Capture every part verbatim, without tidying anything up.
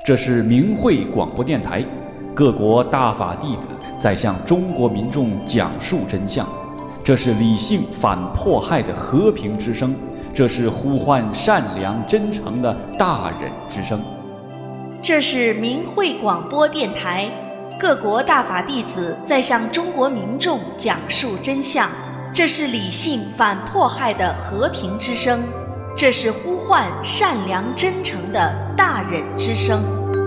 这是明慧广播电台，各国大法弟子在向中国民众讲述真相。这是理性反迫害的和平之声，这是呼唤善良真诚的大忍之声。 这是明慧广播电台，各国大法弟子在向中国民众讲述真相。这是理性反迫害的和平之声，这是呼唤善良真诚的大忍之声。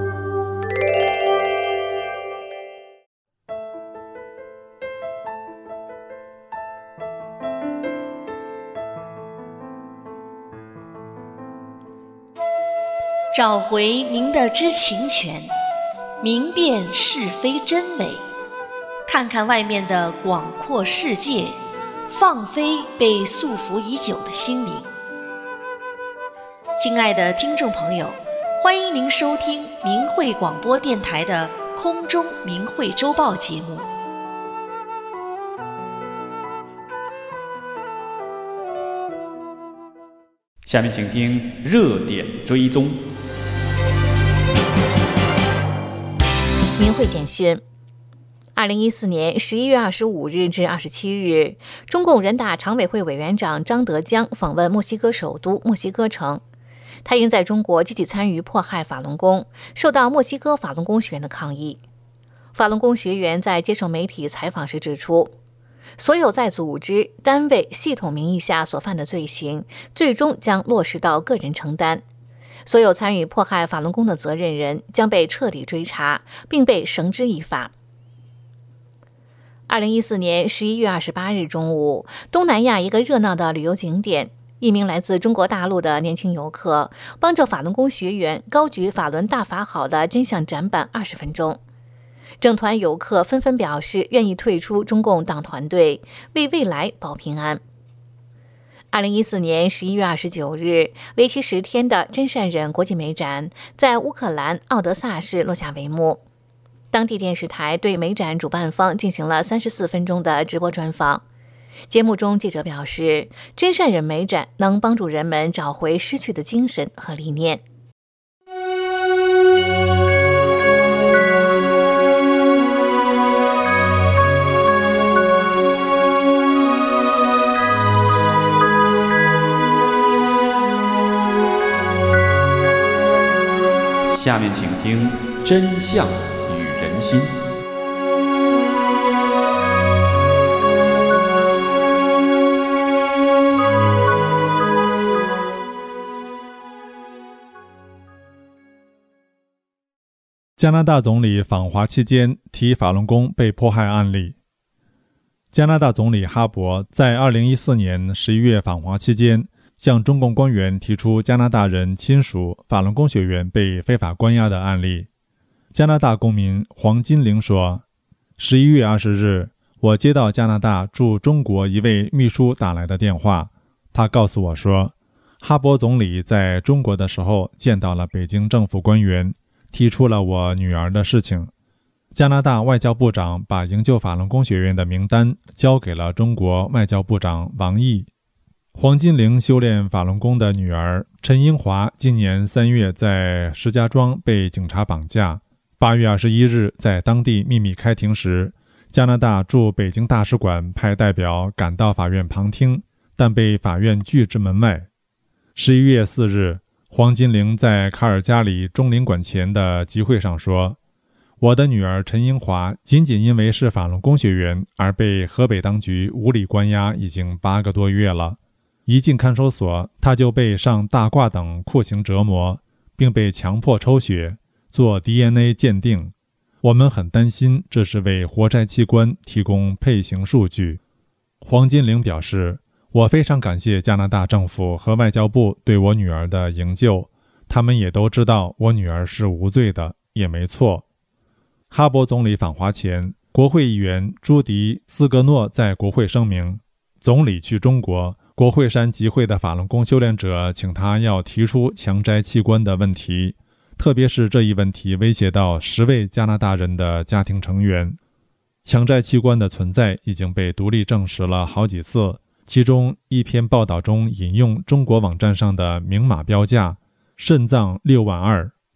找回您的知情权，明辨是非真伪，看看外面的广阔世界，放飞被束缚已久的心灵。亲爱的听众朋友，欢迎您收听明慧广播电台的空中明慧周报节目。 下面请听热点追踪。 明慧简讯：二零一四年十一月二十五日至二十七日，中共人大常委会委员长张德江访问墨西哥首都墨西哥城。他因在中国积极参与迫害法轮功，受到墨西哥法轮功学员的抗议。法轮功学员在接受媒体采访时指出，所有在组织、单位、系统名义下所犯的罪行，最终将落实到个人承担。所有参与迫害法轮功的责任人将被彻底追查，并被绳之以法。二零一四年十一月二十八日中午，东南亚一个热闹的旅游景点，一名来自中国大陆的年轻游客帮着法轮功学员高举法轮大法好的真相展板二十分钟。整团游客纷纷表示愿意退出中共党团队，为未来保平安。二零一四年十一月二十九日，为期十天的真善忍国际美展在乌克兰奥德萨市落下帷幕。当地电视台对美展主办方进行了三十四分钟的直播专访。节目中，记者表示，真善忍美展能帮助人们找回失去的精神和理念。 下面请听真相与人心。 加拿大总理访华期间提法轮功被迫害案例。加拿大总理哈珀在二零一四年十一月访华期间，向中共官员提出加拿大人亲属法轮功学员被非法关押的案例。加拿大公民黄金玲说，十一月二十日，我接到加拿大驻中国一位秘书打来的电话，他告诉我说，哈珀总理在中国的时候见到了北京政府官员，提出了我女儿的事情。加拿大外交部长把营救法轮功学员的名单交给了中国外交部长王毅。黄金玲修炼法轮功的女儿陈英华今年三月在石家庄被警察绑架，八月二十一日在当地秘密开庭时，加拿大驻北京大使馆派代表赶到法院旁听，但被法院拒之门外。十一月四日，黄金玲在卡尔加里中领馆前的集会上说，我的女儿陈英华仅仅因为是法轮功学员而被河北当局无理关押已经八个多月了。一进看守所，他就被上大褂等酷刑折磨，并被强迫抽血做 D N A 鉴定。我们很担心这是为活摘器官提供配型数据。黄金玲表示，我非常感谢加拿大政府和外交部对我女儿的营救，他们也都知道我女儿是无罪的，也没错。哈珀总理访华前，国会议员朱迪斯格诺在国会声明，总理去中国，国会山集会的法轮功修炼者请他要提出强摘器官的问题，特别是这一问题威胁到十位加拿大人的家庭成员。强摘器官的存在已经被独立证实了好几次，其中一篇报道中引用中国网站上的明码标价，肾脏六万二，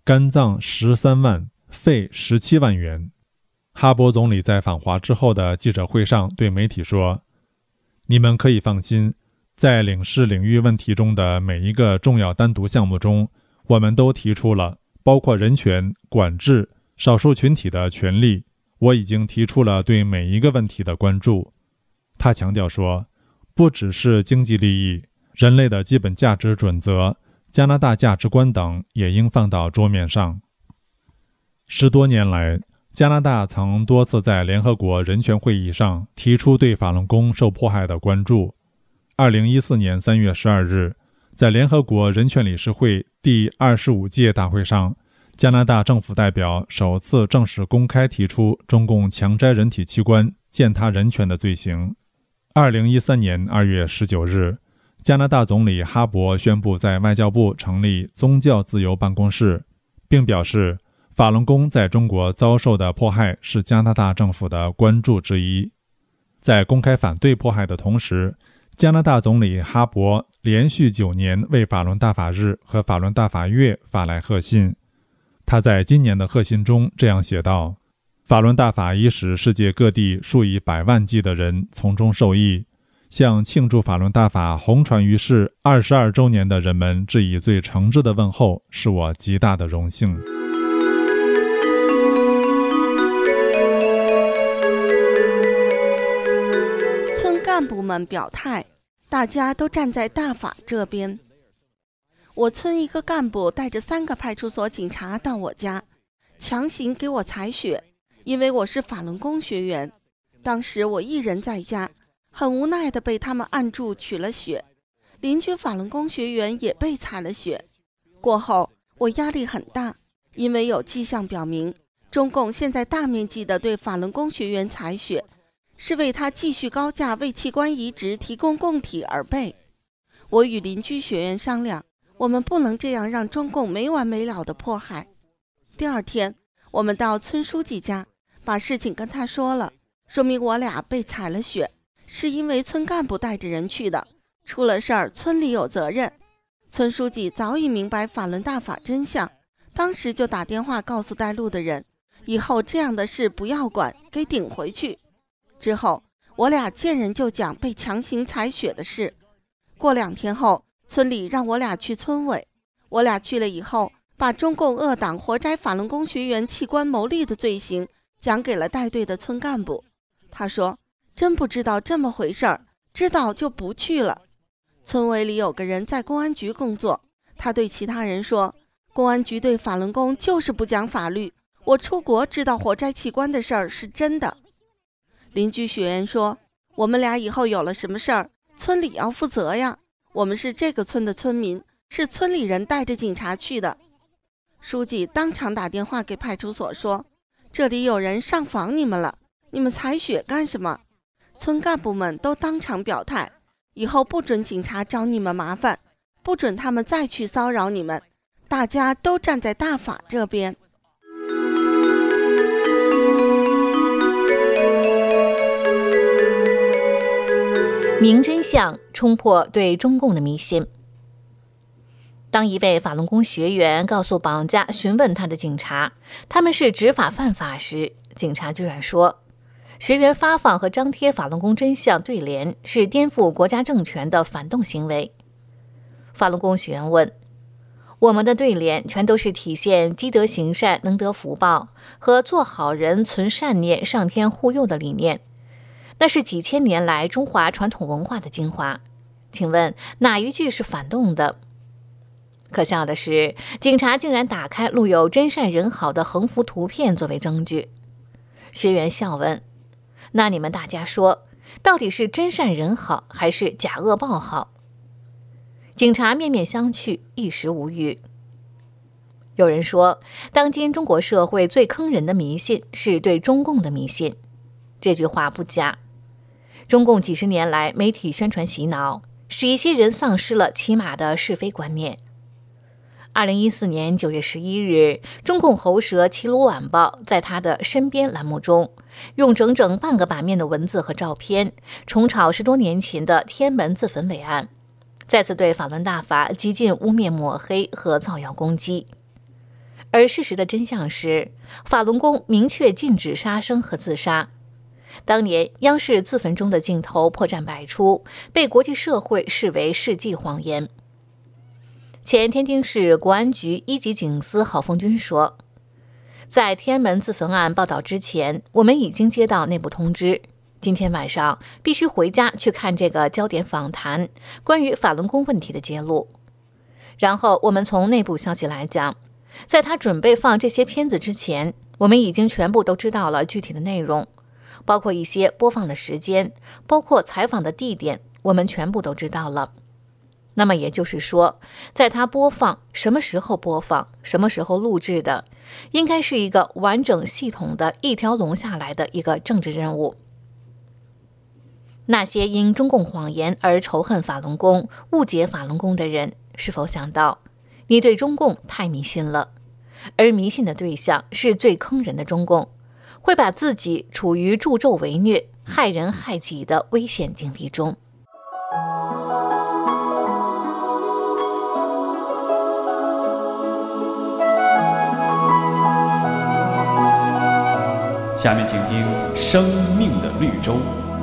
肝脏十三万，肺十七万元。哈珀总理在访华之后的记者会上对媒体说，你们可以放心，在领事领域问题中的每一个重要单独项目中，我们都提出了包括人权、管制、少数群体的权利，我已经提出了对每一个问题的关注。他强调说，不只是经济利益，人类的基本价值准则、加拿大价值观等也应放到桌面上。十多年来，加拿大曾多次在联合国人权会议上提出对法轮功受迫害的关注。二零一四年三月十二日，在联合国人权理事会第二十五届大会上，加拿大政府代表首次正式公开提出中共强摘人体器官、践踏人权的罪行。二零一三年二月十九日，加拿大总理哈珀宣布在外交部成立宗教自由办公室，并表示法轮功在中国遭受的迫害是加拿大政府的关注之一。在公开反对迫害的同时，加拿大总理哈珀连续九年为法轮大法日和法轮大法月发来贺信。他在今年的贺信中这样写道，法轮大法已使世界各地数以百万计的人从中受益，向庆祝法轮大法红传于世二十二周年的人们致以最诚挚的问候，是我极大的荣幸。 村干部们表态，大家都站在大法这边。我村一个干部带着三个派出所警察到我家，强行给我采血，因为我是法轮功学员。当时我一人在家，很无奈地被他们按住取了血，邻居法轮功学员也被采了血。过后我压力很大，因为有迹象表明，中共现在大面积地对法轮功学员采血，是为他继续高价为器官移植提供供体而备。我与邻居学员商量，我们不能这样让中共没完没了的迫害。第二天，我们到村书记家，把事情跟他说了，说明我俩被采了血，是因为村干部带着人去的，出了事儿村里有责任。村书记早已明白法轮大法真相，当时就打电话告诉带路的人，以后这样的事不要管，给顶回去。之后我俩见人就讲被强行采血的事。过两天后，村里让我俩去村委，我俩去了以后，把中共恶党活摘法轮功学员器官牟利的罪行讲给了带队的村干部。他说，真不知道这么回事儿，知道就不去了。村委里有个人在公安局工作，他对其他人说，公安局对法轮功就是不讲法律，我出国知道活摘器官的事儿是真的。邻居学员说，我们俩以后有了什么事儿，村里要负责呀，我们是这个村的村民，是村里人带着警察去的。书记当场打电话给派出所说，这里有人上访你们了，你们采血干什么？村干部们都当场表态，以后不准警察找你们麻烦，不准他们再去骚扰你们，大家都站在大法这边。 明真相，冲破对中共的迷信。当一位法轮功学员告诉绑架询问他的警察，他们是执法犯法时，警察居然说，学员发放和张贴法轮功真相对联是颠覆国家政权的反动行为。法轮功学员问，我们的对联全都是体现积德行善能得福报和做好人存善念上天护佑的理念，那是几千年来中华传统文化的精华，请问哪一句是反动的？可笑的是，警察竟然打开录有真善人好的横幅图片作为证据。学员笑问，那你们大家说，到底是真善人好还是假恶报好？警察面面相觑，一时无语。有人说，当今中国社会最坑人的迷信是对中共的迷信，这句话不假。中共几十年来媒体宣传洗脑，使一些人丧失了起码的是非观念。二零一四年九月十一日，中共喉舌《齐鲁晚报》在他的身边栏目中，用整整半个版面的文字和照片，重炒十多年前的天安门自焚伟案，再次对法轮大法极尽污蔑抹黑和造谣攻击。 而事实的真相是，法轮功明确禁止杀生和自杀。当年央视自焚中的镜头破绽百出，被国际社会视为世纪谎言。前天津市国安局一级警司郝凤军说，在天安门自焚案报道之前，我们已经接到内部通知，今天晚上必须回家去看这个焦点访谈，关于法轮功问题的揭露。然后我们从内部消息来讲，在他准备放这些片子之前，我们已经全部都知道了具体的内容，包括一些播放的时间，包括采访的地点，我们全部都知道了。那么也就是说，在他播放什么时候播放，什么时候录制的，应该是一个完整系统的一条龙下来的一个政治任务。那些因中共谎言而仇恨法轮功、误解法轮功的人，是否想到你对中共太迷信了？而迷信的对象是最坑人的中共，会把自己处于助纣为虐、害人害己的危险境地中。 下面请听《生命的绿洲》。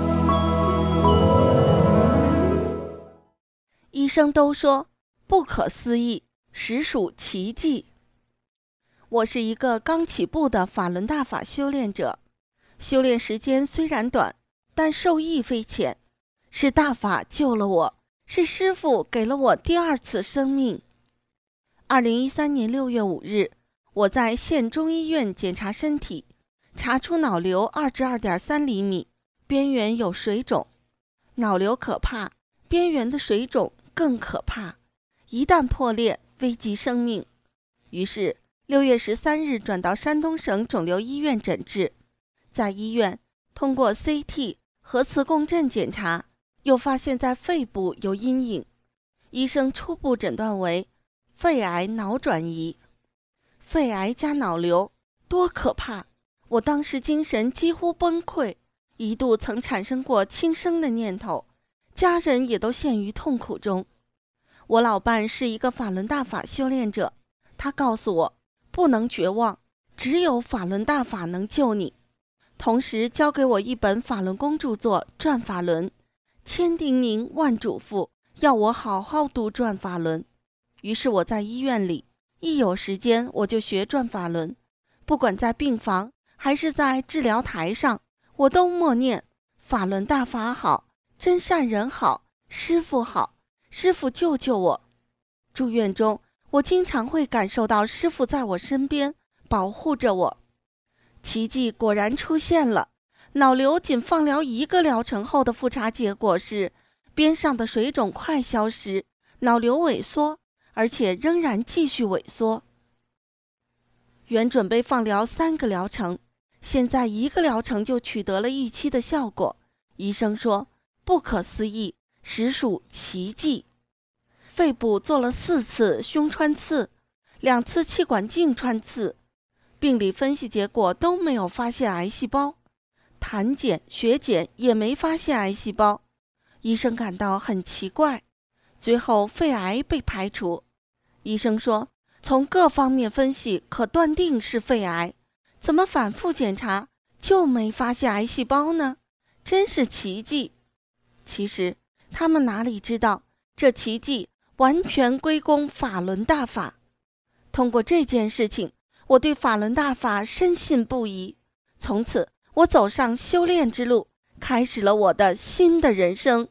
医生都说不可思议，实属奇迹。我是一个刚起步的法轮大法修炼者，修炼时间虽然短，但受益匪浅。是大法救了我，是师父给了我第二次生命。二零一三年六月五日，我在县中医院检查身体，查出脑瘤二至二点三厘米，边缘有水肿。脑瘤可怕，边缘的水肿更可怕，一旦破裂，危及生命。于是六月十三日转到山东省肿瘤医院诊治，在医院通过 C T 核磁共振检查，又发现在肺部有阴影，医生初步诊断为肺癌脑转移。肺癌加脑瘤，多可怕！我当时精神几乎崩溃，一度曾产生过轻生的念头，家人也都陷于痛苦中。我老伴是一个法轮大法修炼者，他告诉我不能绝望，只有法轮大法能救你。同时交给我一本法轮功著作《转法轮》，千叮咛万嘱咐，要我好好读转法轮。于是我在医院里，一有时间我就学转法轮，不管在病房还是在治疗台上，我都默念法轮大法好，真善人好，师父好，师父救救我。住院中，我经常会感受到师父在我身边保护着我。奇迹果然出现了，脑瘤仅放疗一个疗程后的复查结果是，边上的水肿快消失，脑瘤萎缩，而且仍然继续萎缩。原准备放疗三个疗程，现在一个疗程就取得了预期的效果。医生说不可思议，实属奇迹。肺部做了四次胸穿刺，两次气管镜穿刺，病理分析结果都没有发现癌细胞，痰检、血检也没发现癌细胞。医生感到很奇怪，最后肺癌被排除。医生说从各方面分析可断定是肺癌，怎么反复检查就没发现癌细胞呢？真是奇迹。其实他们哪里知道，这奇迹完全归功法轮大法。通过这件事情，我对法轮大法深信不疑，从此我走上修炼之路，开始了我的新的人生。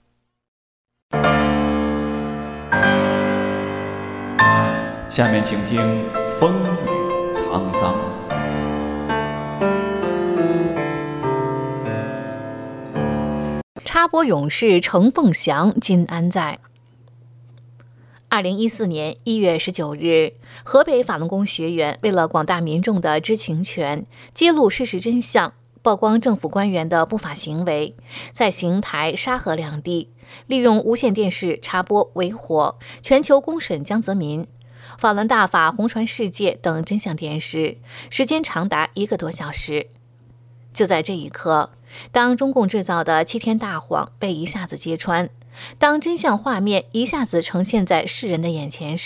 下面请听《风雨沧桑》。 插播勇士程凤祥今安在？二零一四年一月十九日，河北法轮功学员为了广大民众的知情权，揭露事实真相，曝光政府官员的不法行为，在邢台、沙河两地利用无线电视插播为火，全球公审江泽民、法轮大法红传世界等真相电视，时间长达一个多小时。就在这一刻，当中共制造的七天大谎被一下子揭穿，当真相画面一下子呈现在世人的眼前时，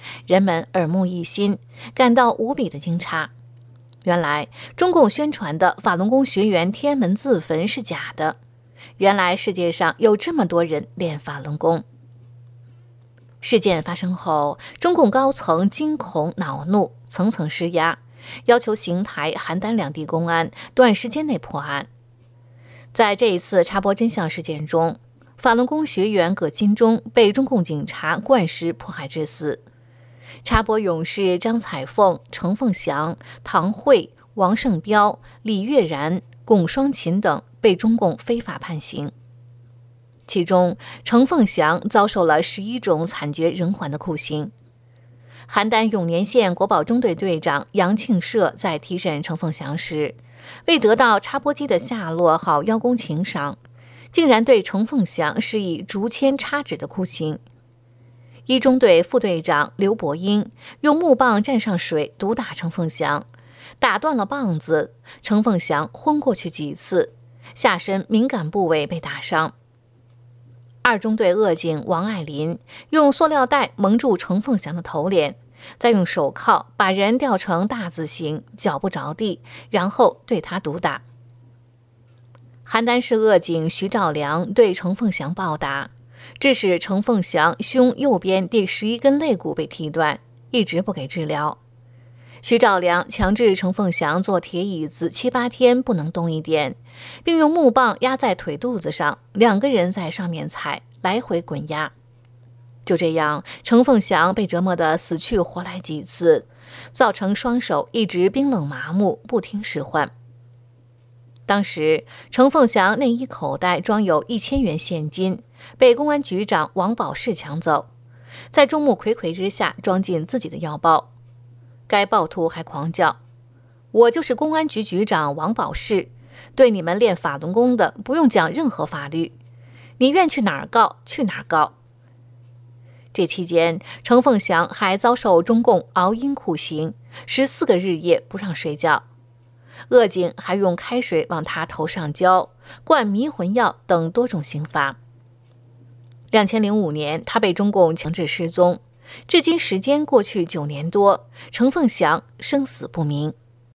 人们耳目一新，感到无比的惊诧。原来中共宣传的法轮功学员天安门自焚是假的，原来世界上有这么多人练法轮功。事件发生后，中共高层惊恐恼怒，层层施压，要求邢台、邯郸两地公安短时间内破案。在这一次插播真相事件中，法轮功学员葛金忠被中共警察灌尸迫害致死。插播勇士张彩凤、程凤祥、唐慧、王胜彪、李月然、龚双琴等被中共非法判刑。其中，程凤祥遭受了十一种惨绝人寰的酷刑。邯郸永年县国保中队队长杨庆社在提审程凤祥时，为得到插播机的下落好邀功请赏，竟然对程凤祥施以竹签插指的酷刑。一中队副队长刘伯英用木棒蘸上水毒打程凤祥，打断了棒子，程凤祥昏过去几次，下身敏感部位被打伤。二中队恶警王爱林用塑料袋蒙住程凤祥的头脸，再用手铐把人吊成大字形，脚不着地，然后对他毒打。邯郸市恶警徐兆良对程凤祥暴打，致使程凤祥胸右边第十一根肋骨被踢断，一直不给治疗。徐兆良强制程凤祥坐铁椅子七八天不能动一点，并用木棒压在腿肚子上，两个人在上面踩，来回滚压。就这样，程凤祥被折磨得死去活来几次，造成双手一直冰冷麻木，不听使唤。当时，程凤祥内衣口袋装有一千元现金，被公安局长王宝士抢走，在众目睽睽之下装进自己的腰包。该暴徒还狂叫：“我就是公安局局长王宝士，对你们练法轮功的不用讲任何法律，你愿去哪儿告去哪儿告。”这期间，程凤祥还遭受中共熬阴酷刑，十四个日夜不让睡觉。恶警还用开水往他头上浇，灌迷魂药等多种刑罚。两千零五年，他被中共强制失踪，至今时间过去九年多，程凤祥生死不明。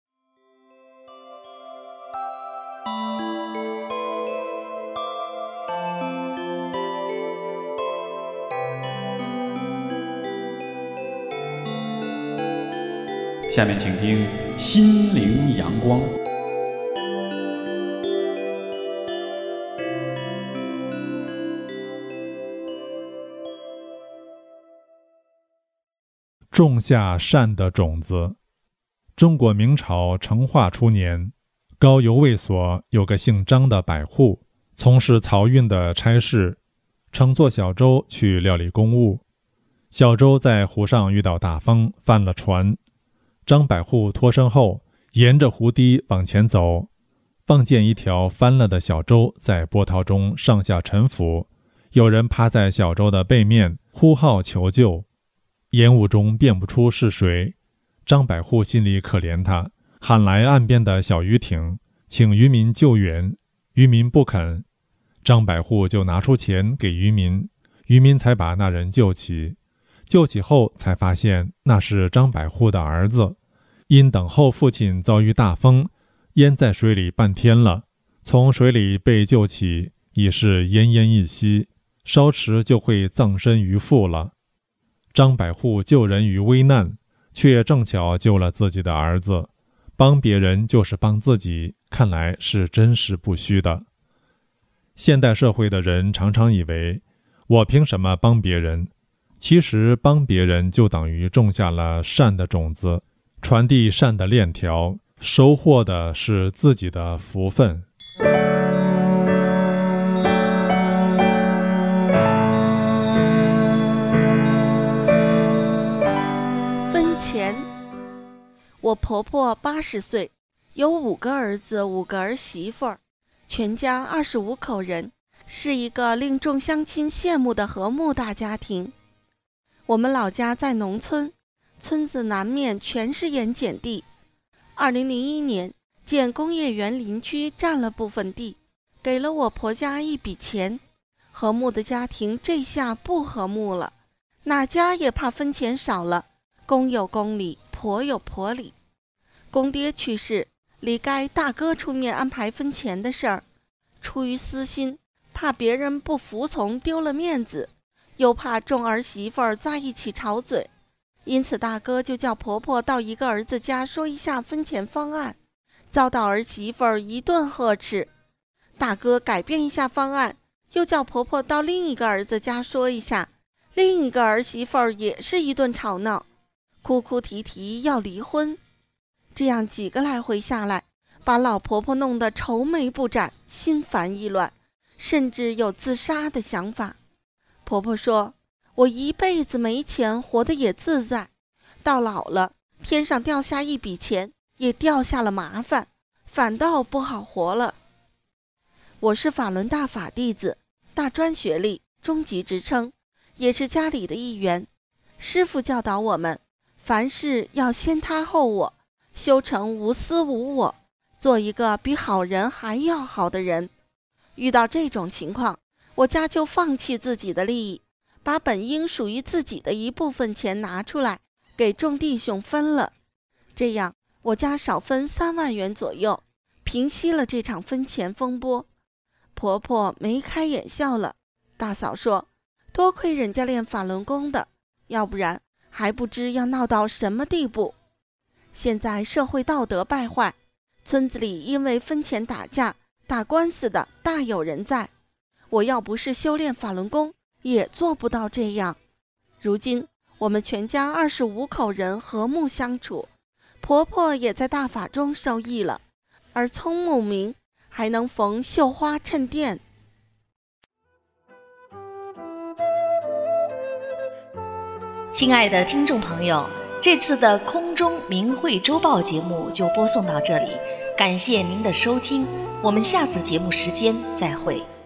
下面请听《心灵阳光》。 种下善的种子。中国明朝成化初年，高邮卫所有个姓张的百户，从事漕运的差事，乘坐小舟去料理公务。小舟在湖上遇到大风，翻了船。张百户脱身后，沿着湖堤往前走，望见一条翻了的小舟在波涛中上下沉浮，有人趴在小舟的背面呼号求救。烟雾中辨不出是谁，张百户心里可怜他，喊来岸边的小渔艇，请渔民救援。渔民不肯，张百户就拿出钱给渔民，渔民才把那人救起。救起后才发现那是张百户的儿子，因等候父亲遭遇大风，淹在水里半天了，从水里被救起已是奄奄一息，稍迟就会葬身鱼腹了。张百户救人于危难，却正巧救了自己的儿子，帮别人就是帮自己，看来是真实不虚的。现代社会的人常常以为，我凭什么帮别人？其实帮别人就等于种下了善的种子，传递善的链条，收获的是自己的福分。 分钱。我婆婆八十岁，有五个儿子，五个儿媳妇儿，全家二十五口人，是一个令众乡亲羡慕的和睦大家庭。我们老家在农村，村子南面全是盐碱地。二零零一年，建工业园林区占了部分地，给了我婆家一笔钱。和睦的家庭这下不和睦了， 哪家也怕分钱少了，公有公理，婆有婆理。公爹去世，理该大哥出面安排分钱的事儿，出于私心，怕别人不服从丢了面子，又怕众儿媳妇儿在一起吵嘴，因此大哥就叫婆婆到一个儿子家说一下分钱方案，遭到儿媳妇儿一顿呵斥。大哥改变一下方案，又叫婆婆到另一个儿子家说一下，另一个儿媳妇儿也是一顿吵闹，哭哭啼啼要离婚。这样几个来回下来，把老婆婆弄得愁眉不展，心烦意乱，甚至有自杀的想法。婆婆说，我一辈子没钱，活得也自在，到老了天上掉下一笔钱，也掉下了麻烦，反倒不好活了。我是法轮大法弟子，大专学历，中级职称，也是家里的一员。师父教导我们，凡事要先他后我，修成无私无我，做一个比好人还要好的人。遇到这种情况，我家就放弃自己的利益，把本应属于自己的一部分钱拿出来给众弟兄分了，这样我家少分三万元左右，平息了这场分钱风波。婆婆眉开眼笑了，大嫂说，多亏人家练法轮功的，要不然还不知要闹到什么地步。现在社会道德败坏，村子里因为分钱打架打官司的大有人在，我要不是修炼法轮功，也做不到这样。如今我们全家二十五口人和睦相处，婆婆也在大法中受益了，而聪目明还能逢绣花衬店。 亲爱的听众朋友，这次的空中明慧周报节目就播送到这里，感谢您的收听，我们下次节目时间再会。